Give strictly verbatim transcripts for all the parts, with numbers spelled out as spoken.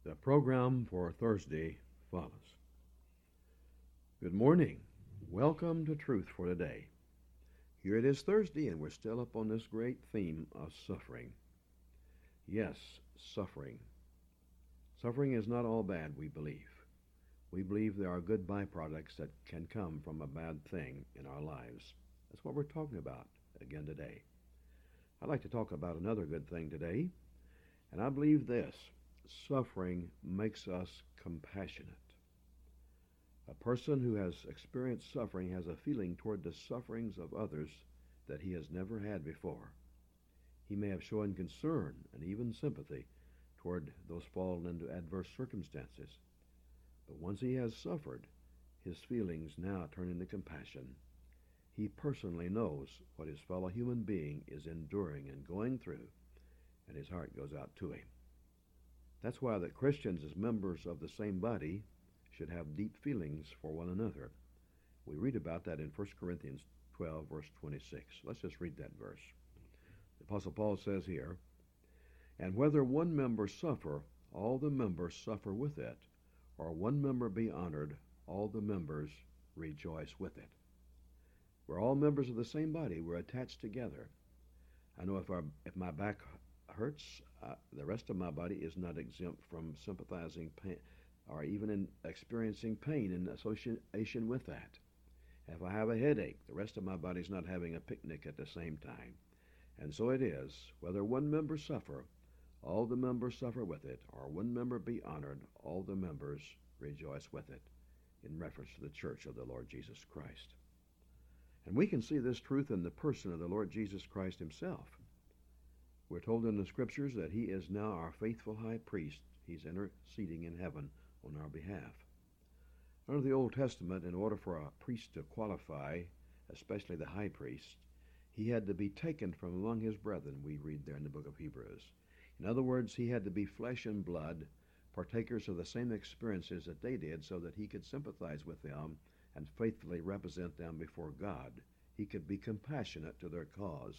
The program for Thursday follows. Good morning. Welcome to Truth for Today. Here it is Thursday, and we're still up on this great theme of suffering. Yes, suffering. Suffering is not all bad, we believe. We believe there are good byproducts that can come from a bad thing in our lives. That's what we're talking about again today. I'd like to talk about another good thing today, and I believe this. Suffering makes us compassionate. A person who has experienced suffering has a feeling toward the sufferings of others that he has never had before. He may have shown concern and even sympathy toward those fallen into adverse circumstances. But once he has suffered, his feelings now turn into compassion. He personally knows what his fellow human being is enduring and going through, and his heart goes out to him. That's why that Christians, as members of the same body, should have deep feelings for one another. We read about that in First Corinthians twelve, verse twenty-six. Let's just read that verse. The Apostle Paul says here, "And whether one member suffer, all the members suffer with it, or one member be honored, all the members rejoice with it." We're all members of the same body. We're attached together. I know if our if my back hurts, uh, the rest of my body is not exempt from sympathizing pain or even in experiencing pain in association with that. If I have a headache, the rest of my body is not having a picnic at the same time. And so it is, whether one member suffer, all the members suffer with it, or one member be honored, all the members rejoice with it, in reference to the church of the Lord Jesus Christ. And we can see this truth in the person of the Lord Jesus Christ himself. We're told in the Scriptures that he is now our faithful high priest. He's interceding in heaven on our behalf. Under the Old Testament, in order for a priest to qualify, especially the high priest, he had to be taken from among his brethren, we read there in the book of Hebrews. In other words, he had to be flesh and blood, partakers of the same experiences that they did, so that he could sympathize with them and faithfully represent them before God. He could be compassionate to their cause.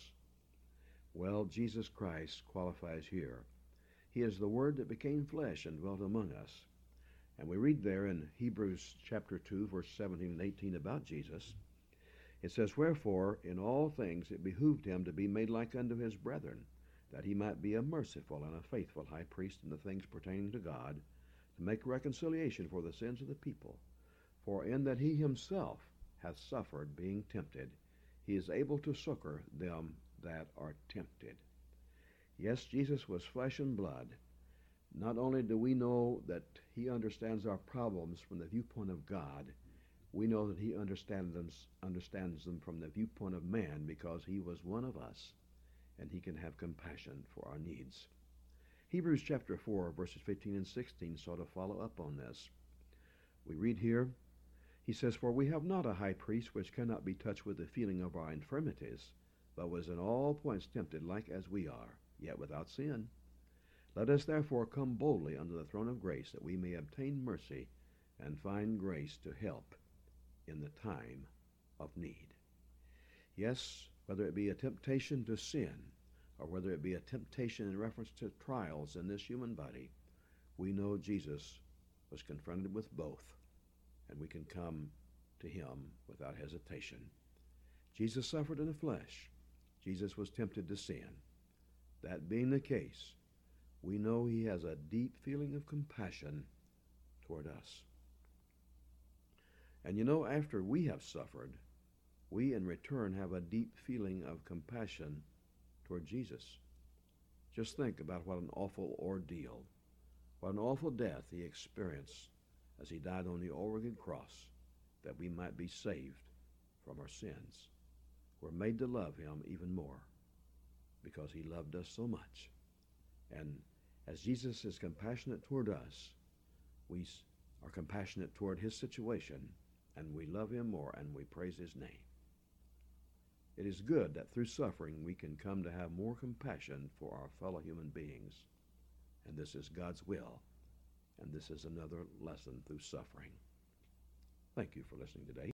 Well, Jesus Christ qualifies here. He is the Word that became flesh and dwelt among us. And we read there in Hebrews chapter two, verse seventeen and eighteen about Jesus. It says, "Wherefore in all things it behooved him to be made like unto his brethren, that he might be a merciful and a faithful high priest in the things pertaining to God, to make reconciliation for the sins of the people. For in that he himself hath suffered, being tempted, he is able to succor them that are tempted." Yes, Jesus was flesh and blood. Not only do we know that he understands our problems from the viewpoint of God, we know that he understands them, understands them from the viewpoint of man, because he was one of us, and he can have compassion for our needs. Hebrews chapter four, verses fifteen and sixteen sort of follow up on this. We read here, he says, "For we have not a high priest which cannot be touched with the feeling of our infirmities, but was in all points tempted like as we are, yet without sin. Let us therefore come boldly unto the throne of grace, that we may obtain mercy and find grace to help in the time of need." Yes, whether it be a temptation to sin, or whether it be a temptation in reference to trials in this human body, we know Jesus was confronted with both, and we can come to him without hesitation. Jesus suffered in the flesh. Jesus was tempted to sin. That being the case, we know he has a deep feeling of compassion toward us. And you know, after we have suffered, we in return have a deep feeling of compassion toward Jesus. Just think about what an awful ordeal, what an awful death he experienced as he died on the Oregon cross, that we might be saved from our sins. We're made to love him even more because he loved us so much. And as Jesus is compassionate toward us, we are compassionate toward his situation, and we love him more, and we praise his name. It is good that through suffering we can come to have more compassion for our fellow human beings, and this is God's will, and this is another lesson through suffering. Thank you for listening today.